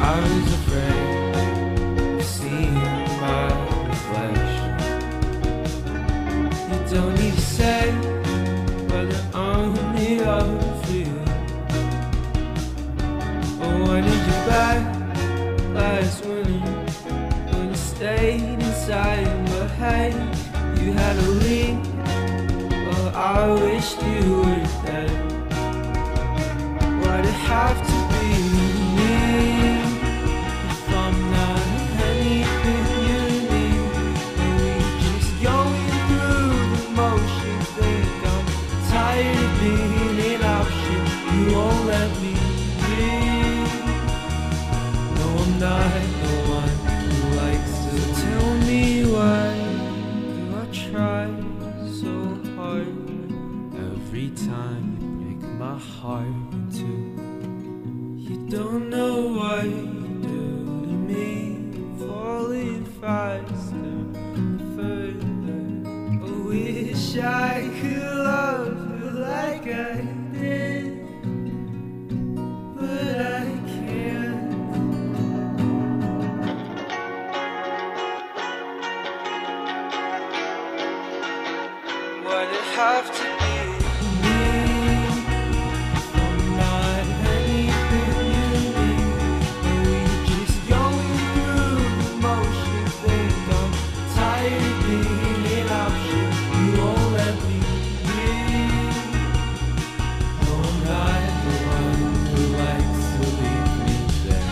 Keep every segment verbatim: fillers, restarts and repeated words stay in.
I was afraid of seeing my reflection. You don't need to say whether I'm the other for you. I wanted you back last winter when you stayed inside, but hey, you had a leak. Well, I wished you were dead. Why'd it have to be me? If I'm not anything you need, and we just going through the motions. Think I'm tired of being an option. You won't let me be. No, I'm not the one who likes to tell me why do I try so hard every time you break my heart in two. You don't know what you do to me, falling faster and further. I wish I could love you like I did, but I can't. Why'd it have to be me? I'm not anything you need, and we just going through the motions. Think I'm tired of being an option. You won't let me be. No, I'm not the one who likes to leave me there.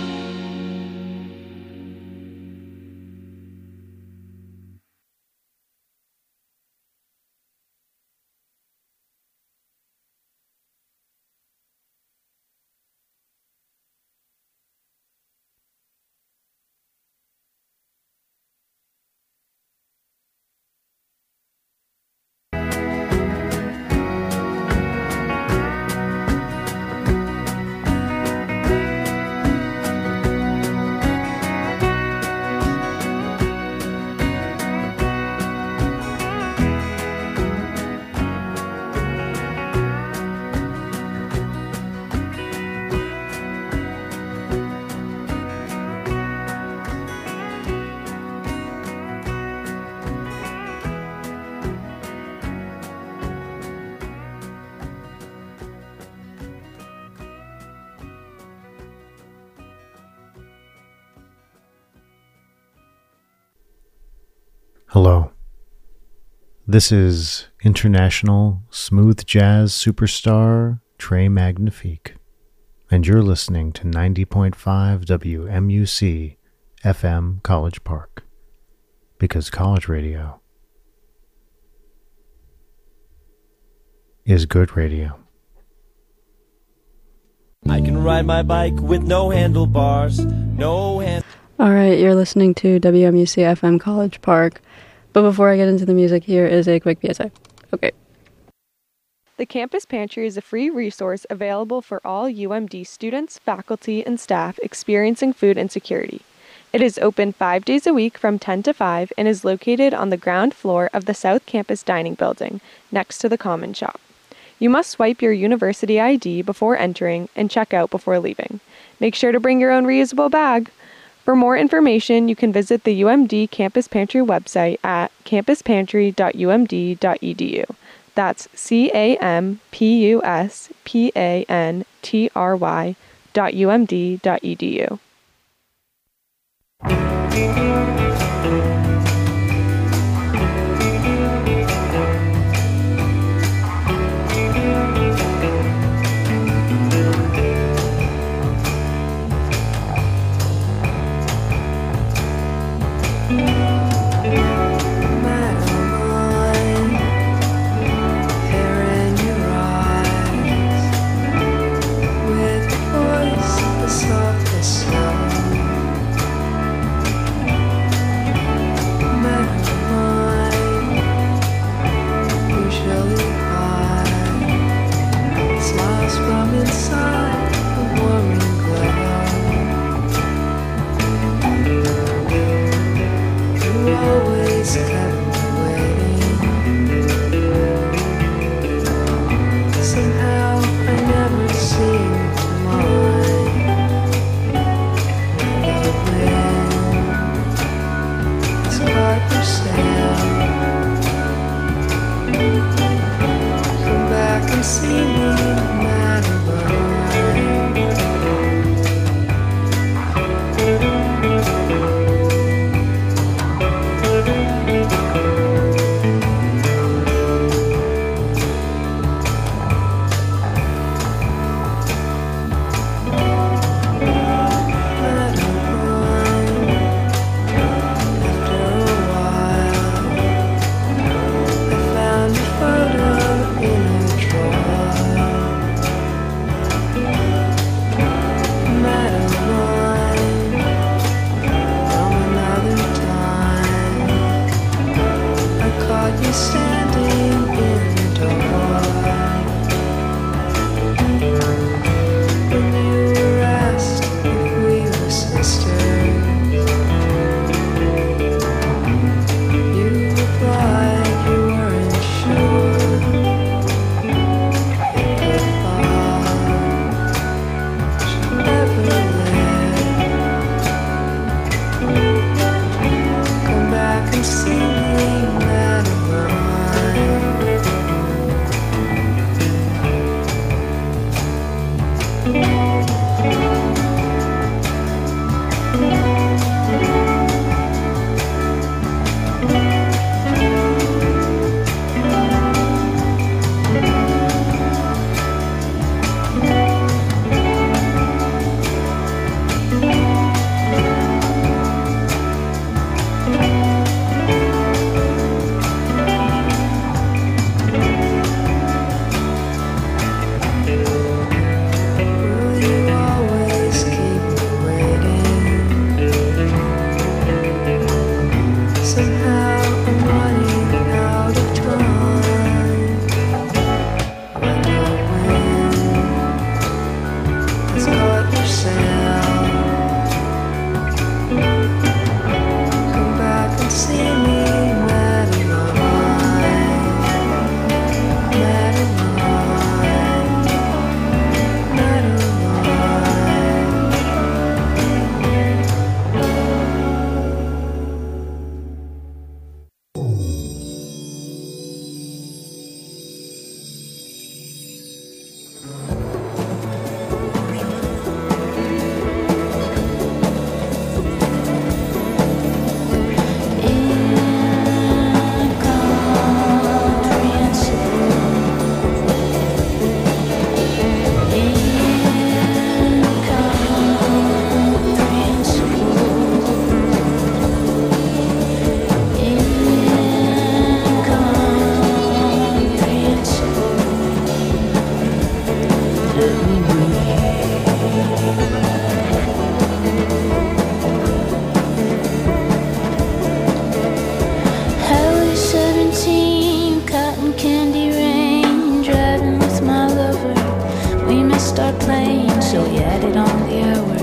Hello. This is international smooth jazz superstar Trey Magnifique, and you're listening to ninety point five W M U C F M College Park, because college radio is good radio. I can ride my bike with no handlebars, no hand. All right, you're listening to W M U C F M College Park. But before I get into the music, here is a quick P S A. Okay. The Campus Pantry is a free resource available for all U M D students, faculty, and staff experiencing food insecurity. It is open five days a week from ten to five and is located on the ground floor of the South Campus Dining Building, next to the Common Shop. You must swipe your university I D before entering and check out before leaving. Make sure to bring your own reusable bag. For more information, you can visit the U M D Campus Pantry website at campus pantry dot u m d dot e d u. That's C A M P U S P A N T R Y dot U M D dot E D U. With voice the softest snow.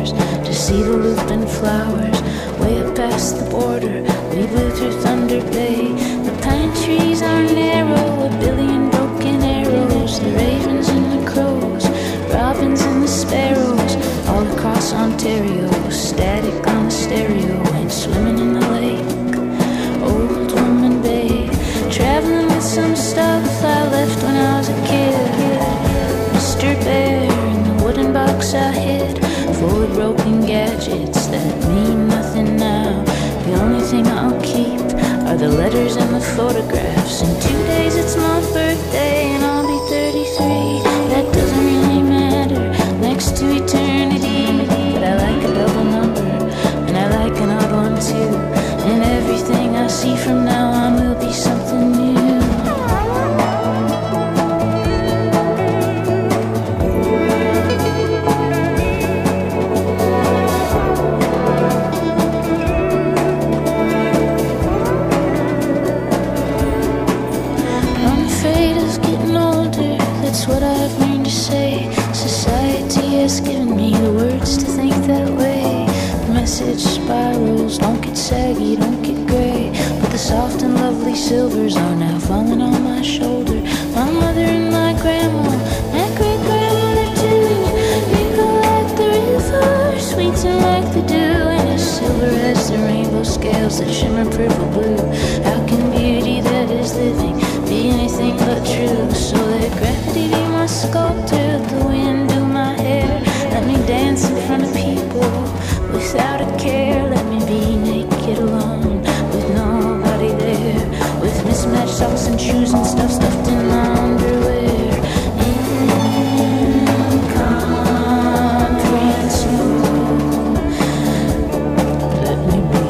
hours to see the looping flowers. Way up past the border, we blew through Thunder Bay. The pine trees are narrow, a billion broken arrows. The ravens and the crows, robins and the sparrows, all across Ontario, static on the stereo, and swimming in the lake, Old Woman Bay. Traveling with some stuff I left when I was a kid. Mister Bear in the wooden box I hid, full of broken gadgets that mean nothing now. The only thing I'll keep are the letters and the photographs. In two days it's my birthday and I'll be thirty-three. That doesn't really matter next to eternity, but I like a double number and I like an odd one too. And everything I see from now on will be something new. What I've learned to say. Society has given me the words to think that way. The message spirals, don't get saggy, don't get gray, but the soft and lovely silvers are now falling on my shoulder. My mother and my grandma, my great grandmother too, wrinkle like the river, sweeten like the dew, and as silver as the rainbow scales that shimmer purple blue. How can beauty that is living be anything but true? So let gravity be my sculptor, the wind do my hair. Let me dance in front of people without a care. Let me be naked alone with nobody there, with mismatched socks and shoes and stuff stuffed in my underwear. Incomprehensible. Let me be.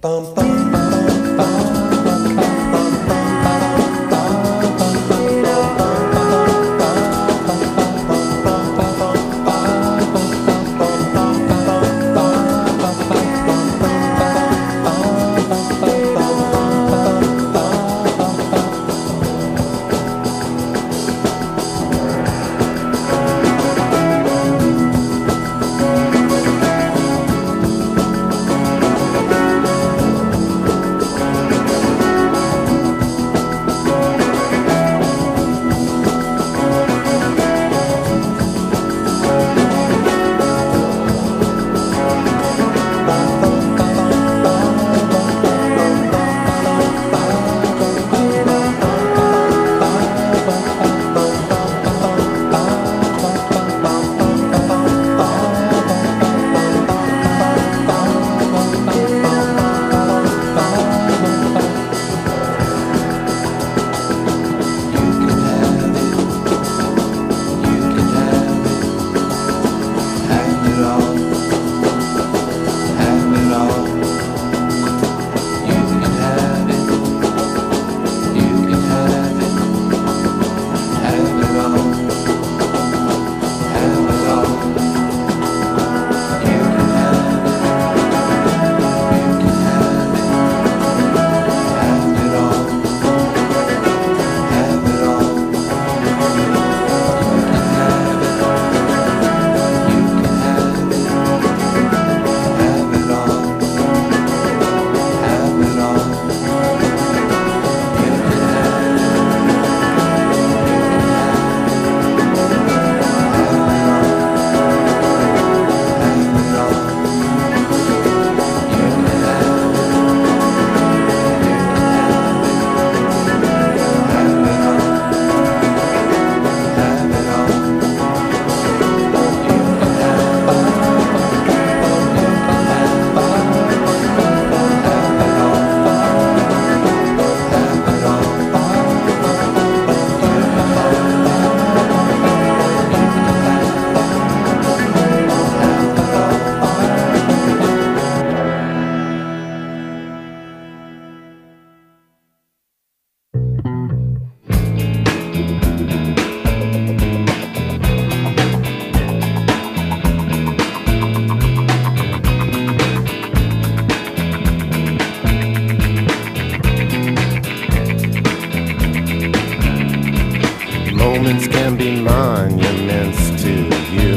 Moments can be monuments to you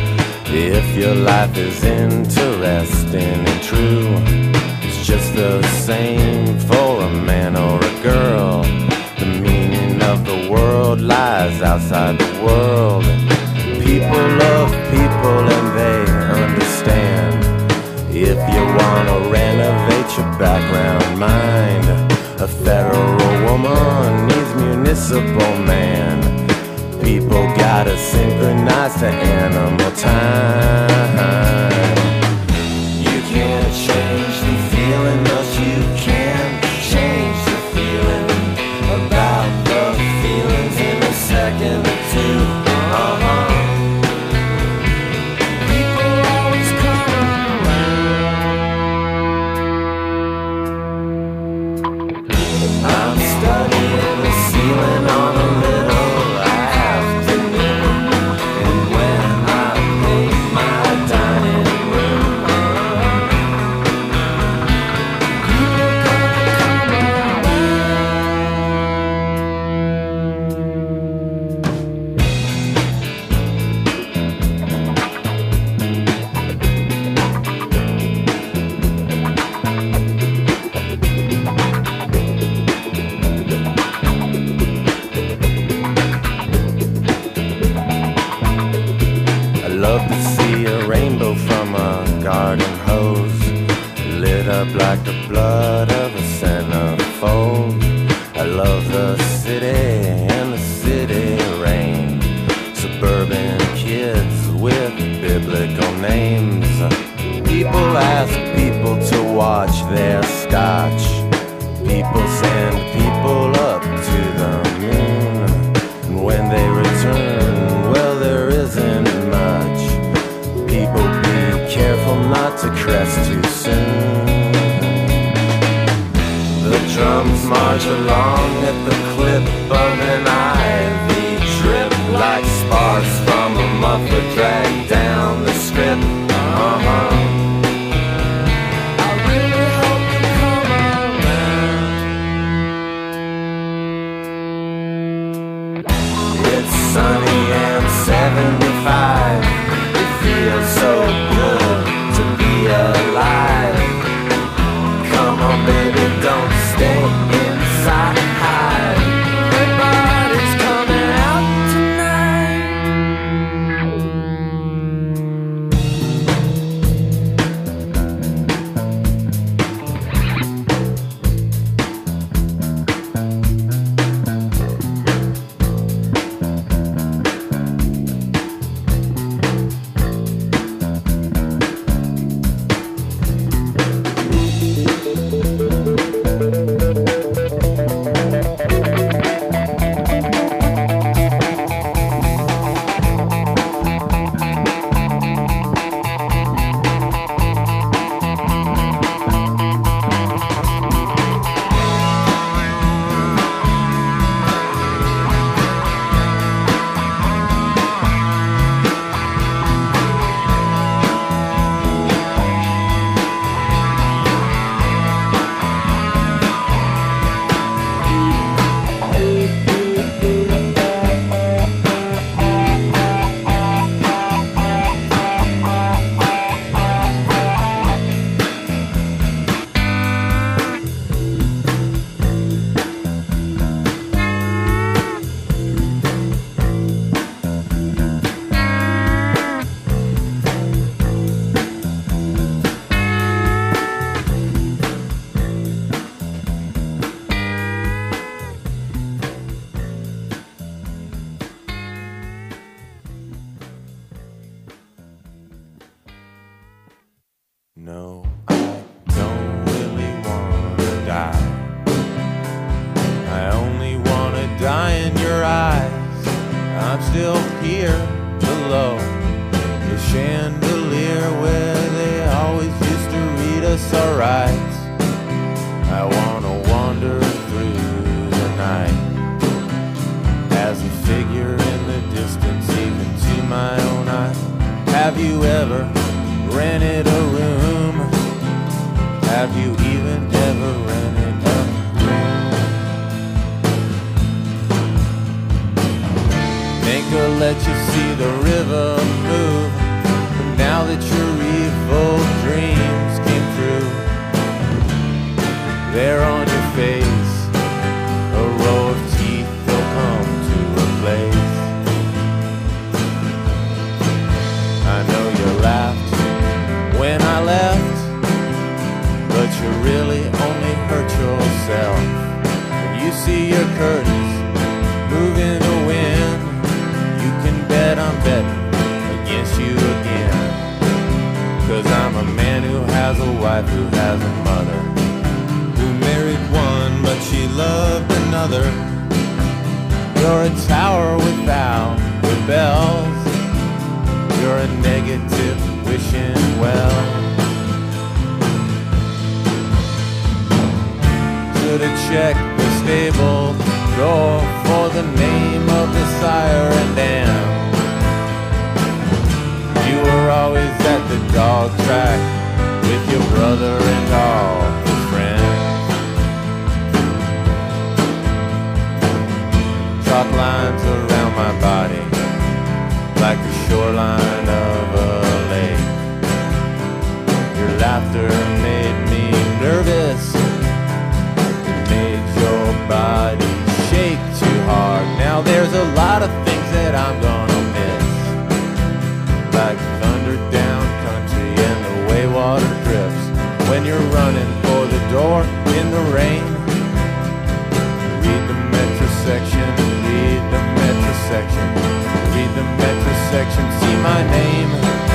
if your life is interesting and true. It's just the same for a man or a girl. The meaning of the world lies outside the world. People love people and they understand. If you wanna renovate your background mind, a federal woman needs municipal man. People gotta synchronize to animal time. You can't change the feeling, but you can change the feeling about the feelings in a second or two. Uh-huh. People always come around. I'm studying the ceiling on a little afternoon, and when I paint my dining room, people come I love to see a rainbow from a garden hose, lit up like the blood of a centerfold. I love the city and the city rain, suburban kids with biblical names. People ask people to watch their scotch. People send people up to the moon, and when they return, well, there isn't much. People be careful not to crest too soon. comes March along at the clip of an ivy drip, like sparks from a muffler dragged down the strip. Uh-huh. I really hope you come around. It's sunny and seventy-five. It feels so good to be alive. Come on, baby, don't stay inside. Everybody's coming out tonight. No, I don't really wanna die. I only wanna die in your eyes. I'm still here below the chandelier where they always used to read us our rights. I wanna wander through the night as a figure in the distance, even to my own eye. Have you ever rented a room? Have you even ever rented a room? Think I'll let you see the river move, but now that your evil dreams came true, there on your face, a row of teeth they'll come to replace. I know you laughed when I left, but you really only hurt yourself. When you see your curtains move in the wind, you can bet I'm betting against you again. Cause I'm a man who has a wife who has a mother, who married one but she loved another. You're a tower without the bells. You're a negative wishing well. Should've checked the stable door for the name of the sire and dam. You were always at the dog track with your brother and all his friends. Chalk lines around my body like the shoreline of a lake. Your laughter made me nervous. Your body shake too hard. Now there's a lot of things that I'm gonna miss, like thunder down country and the way water drifts when you're running for the door in the rain. Read the metro section, read the metro section, read the metro section, see my name.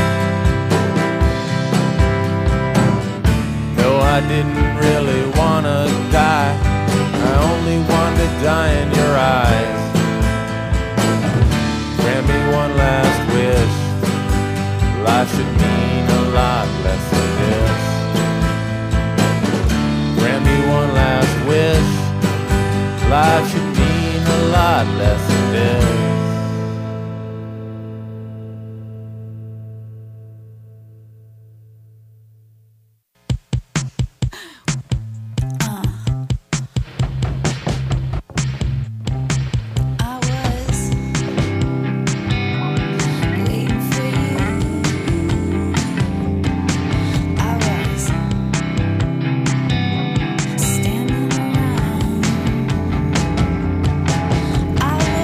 No, I didn't really wanna die, I only wanted to die in your eyes. Grant me one last wish, life should mean a lot less than this. Grant me one last wish, lot less of this. I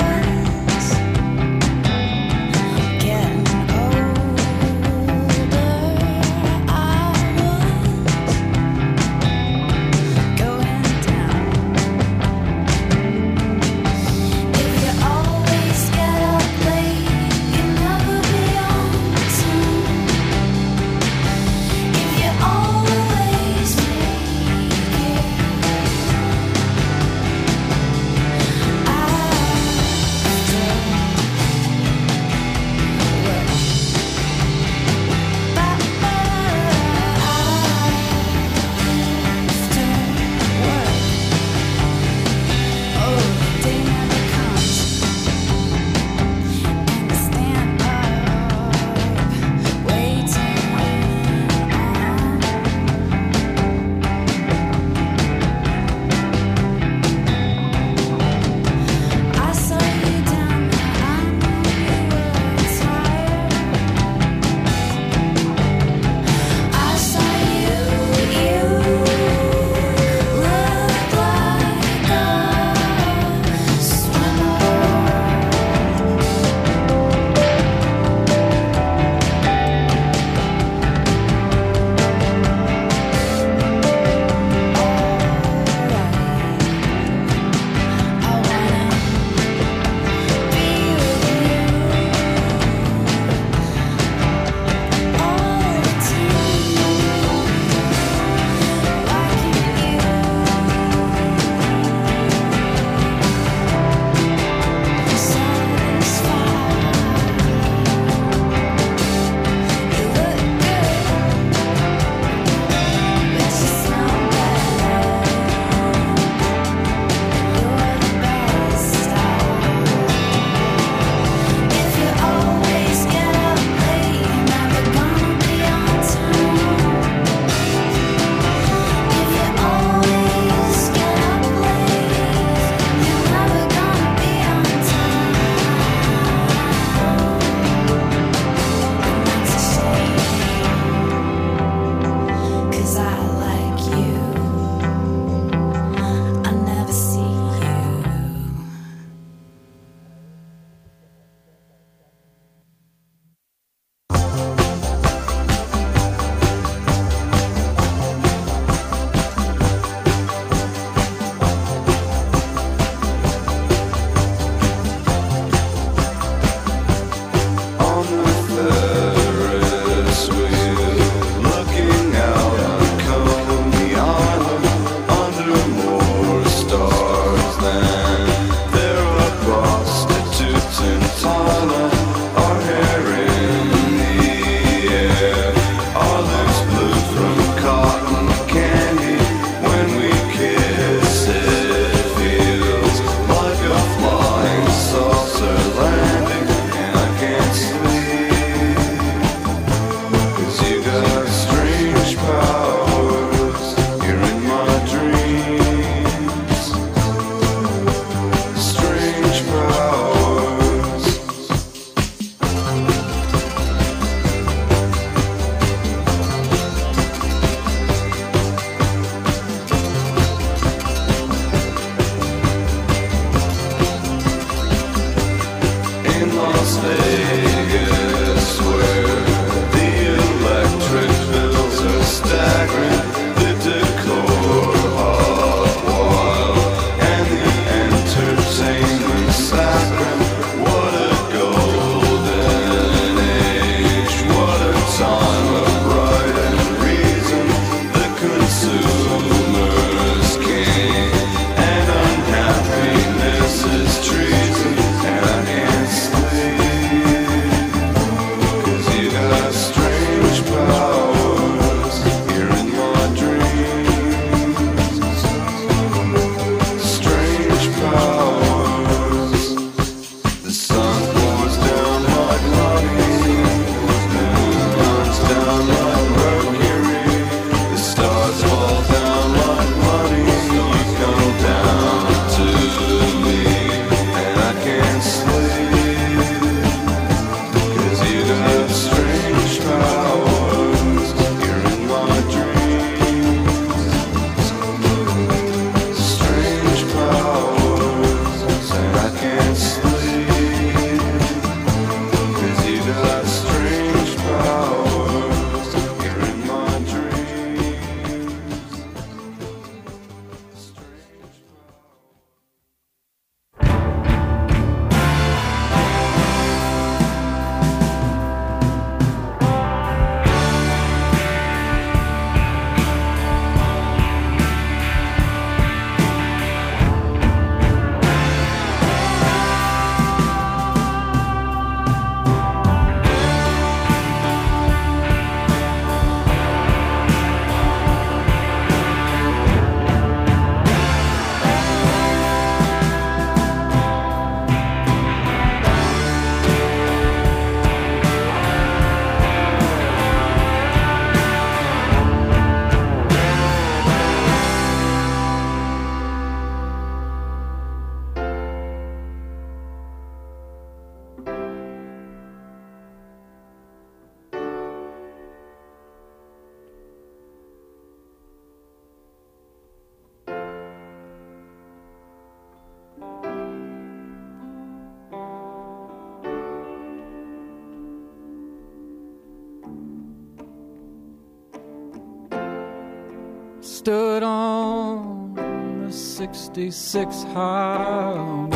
stood on the sixty-six highway.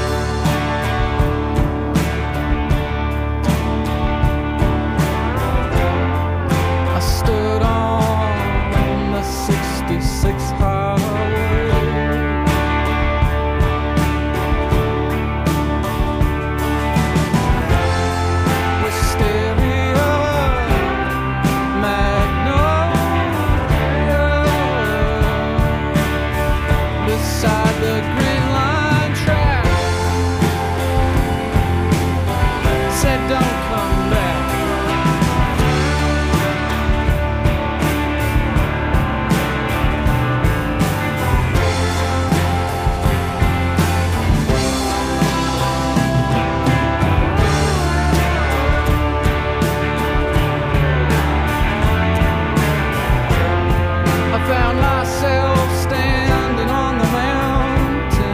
I stood on the sixty-six highway. Wisteria, Magnolia, beside the Green Line track. Said don't come back. I found myself standing on the mountain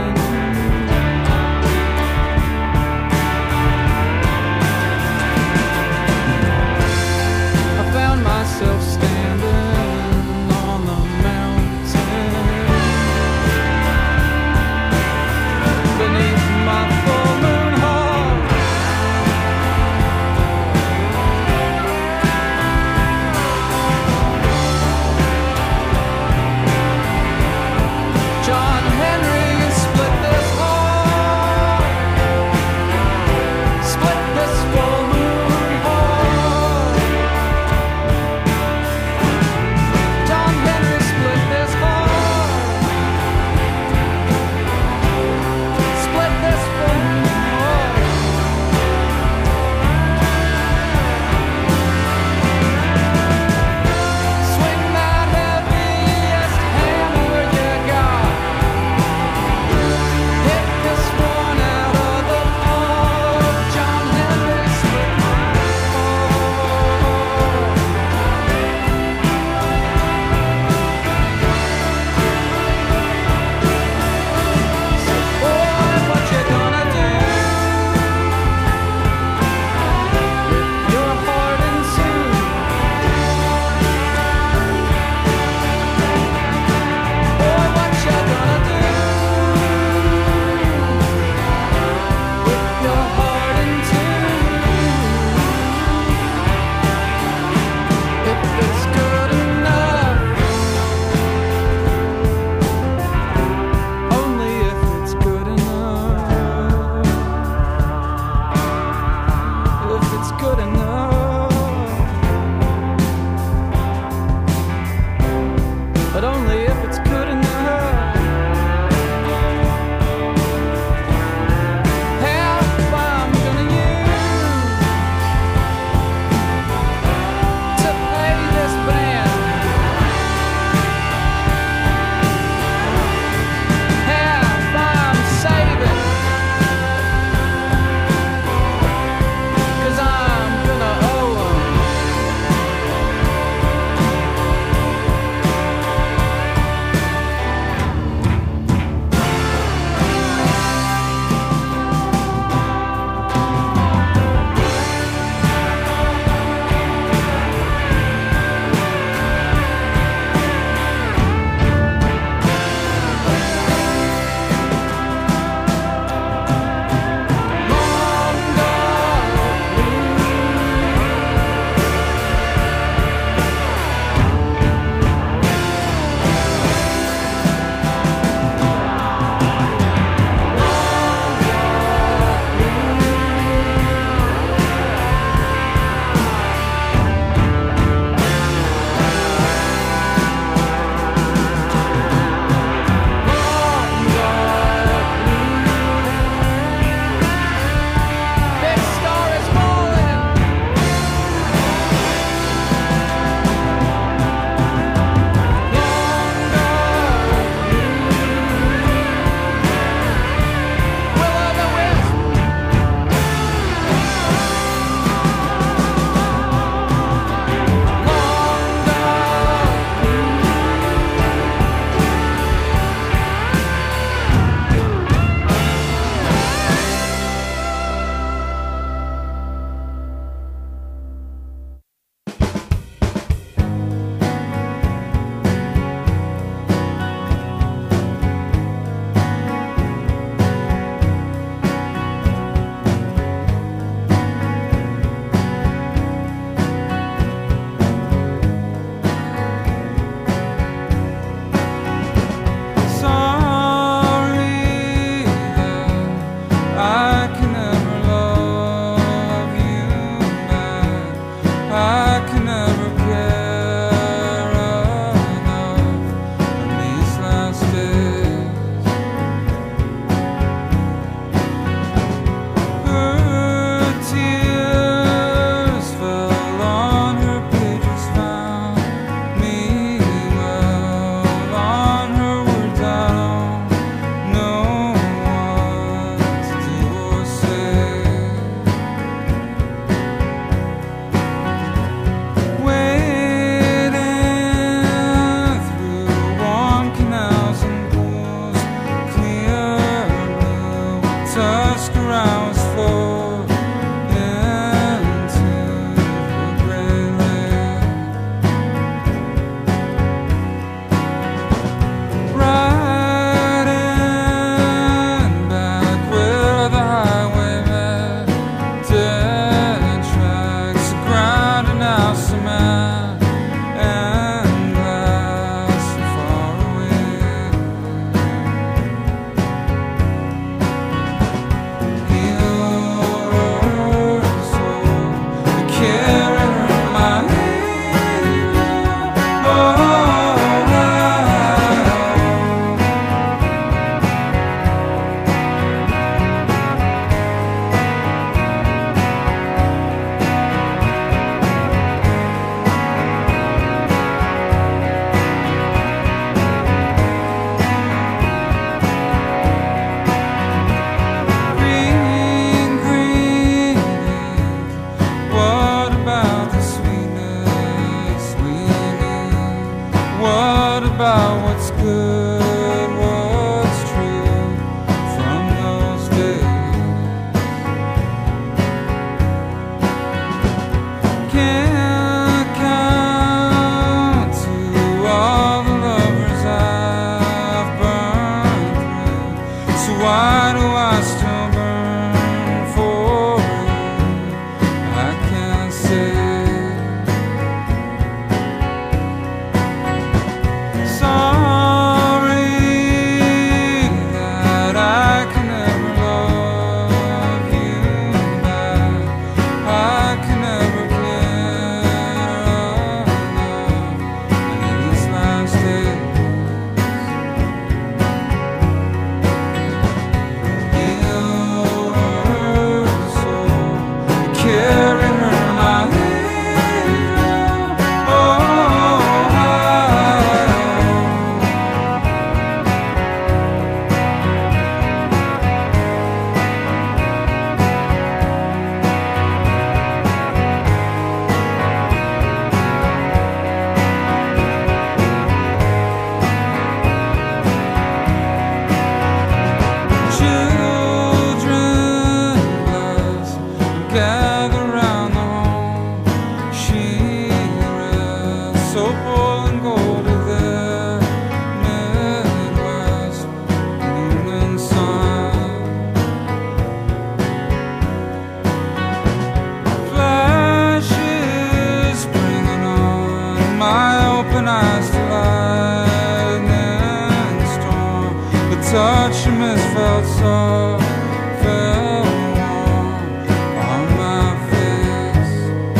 touch him has felt soft, felt warm on my face.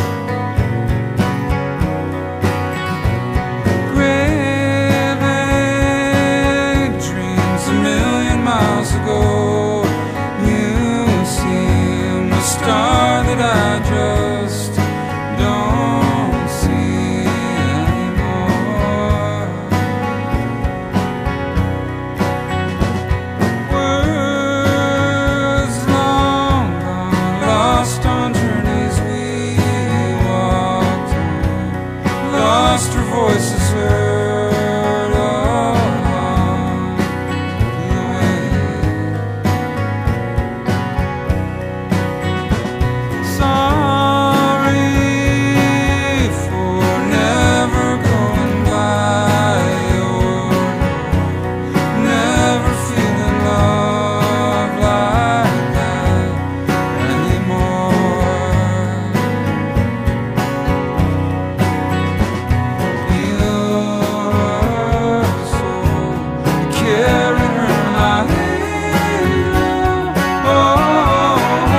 Great dreams a million miles ago. You seem a star that I just don't see anymore. Words long gone, lost on journeys we walked on, lost her voices heard along the way. Sorry for never going by your door, never feeling love like that anymore. Your soul carried her in my hand. Oh, I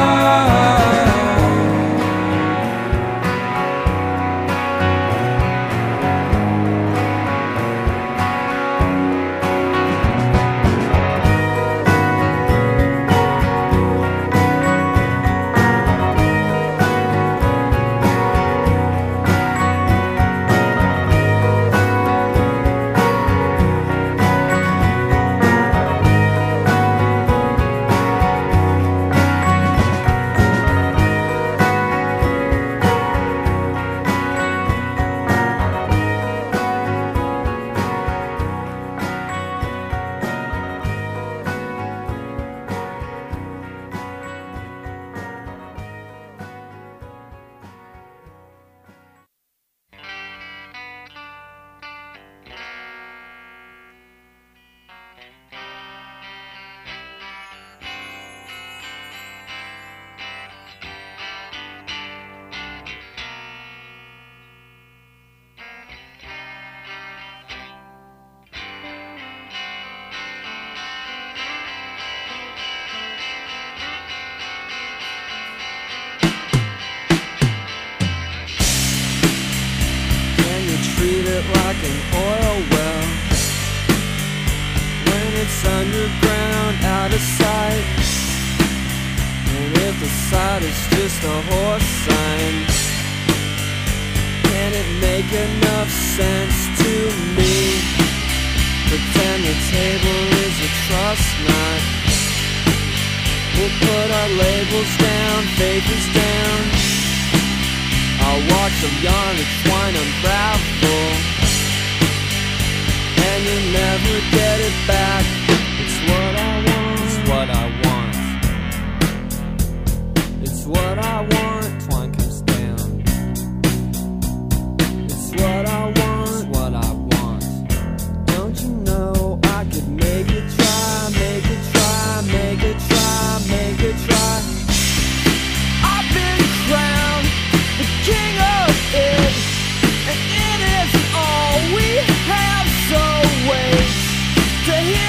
Can you treat it like an oil well when it's underground, out of sight? And if the sight is just a horse sign, can it make enough sense to me? Pretend the table is a trust knot. We'll put our labels down, faith is down. I'll watch them yarn and twine unravel, and you'll never get it back. It's what I want, it's what I want, it's what I want. Twine comes down. It's what I want, it's what I want. Don't you know I could make it try, make it try, make it try, make it try. I've been crowned the king of it, and it is all we have. So wait to hear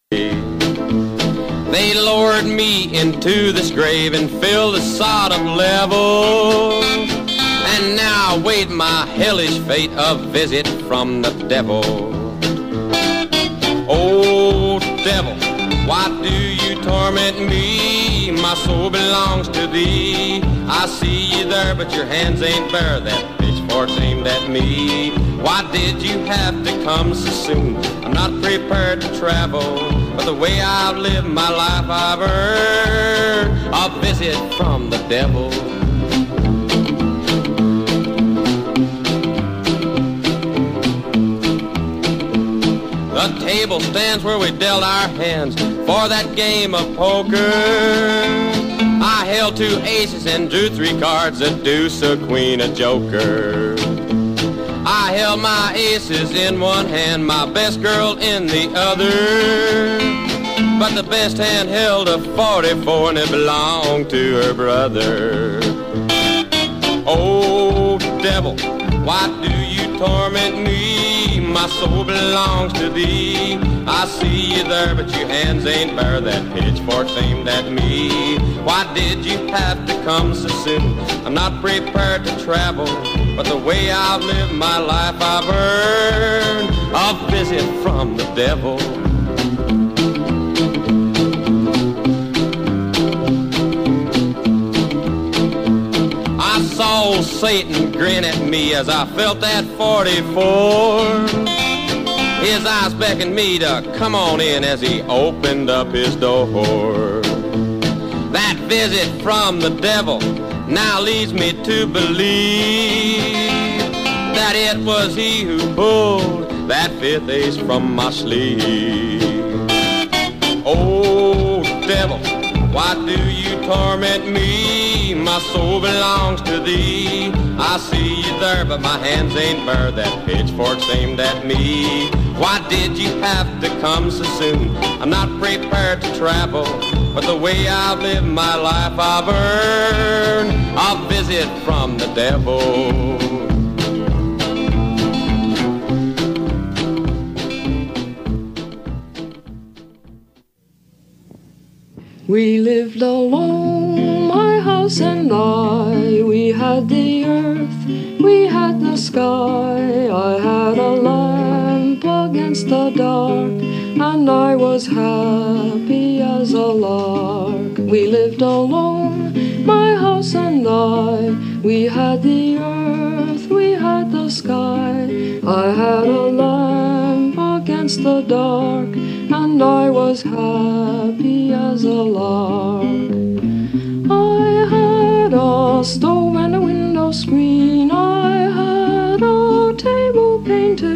They lowered me into this grave and filled the sod up level. And now I wait my hellish fate, a visit from the devil. Oh, devil, why do you torment me? My soul belongs to thee. I see you there, but your hands ain't bare. That pitchfork's aimed at me. Why did you have to come so soon? I'm not prepared to travel, but the way I've lived my life I've earned a visit from the devil. The table stands where we dealt our hands for that game of poker. I held two aces and drew three cards, a deuce, a queen, a joker. I held my aces in one hand, my best girl in the other. But the best hand held a forty-four and it belonged to her brother. Oh, devil, why do you torment me? My soul belongs to thee. I see you there, but your hands ain't bare. That pitchfork's aimed at me. Why did you have to come so soon? I'm not prepared to travel, but the way I've lived my life I've earned a visit from the devil. I saw Satan grin at me as I felt that forty-four. His eyes beckoned me to come on in as he opened up his door. That visit from the devil now leads me to believe that it was he who pulled that fifth ace from my sleeve. Oh, devil, why do you torment me? My soul belongs to thee. I see you there, but my hands ain't bare. That pitchfork's aimed at me. Why did you have to come so soon? I'm not prepared to travel, but the way I've lived my life I've earned a visit from the devil. We lived alone, my house and I. We had the earth, we had the sky. I had a lamp against the dark, and I was happy as a lark. We lived alone, my house and I. We had the earth, we had the sky. I had a lamp against the dark, and I was happy as a lark. I had a stove and a window screen.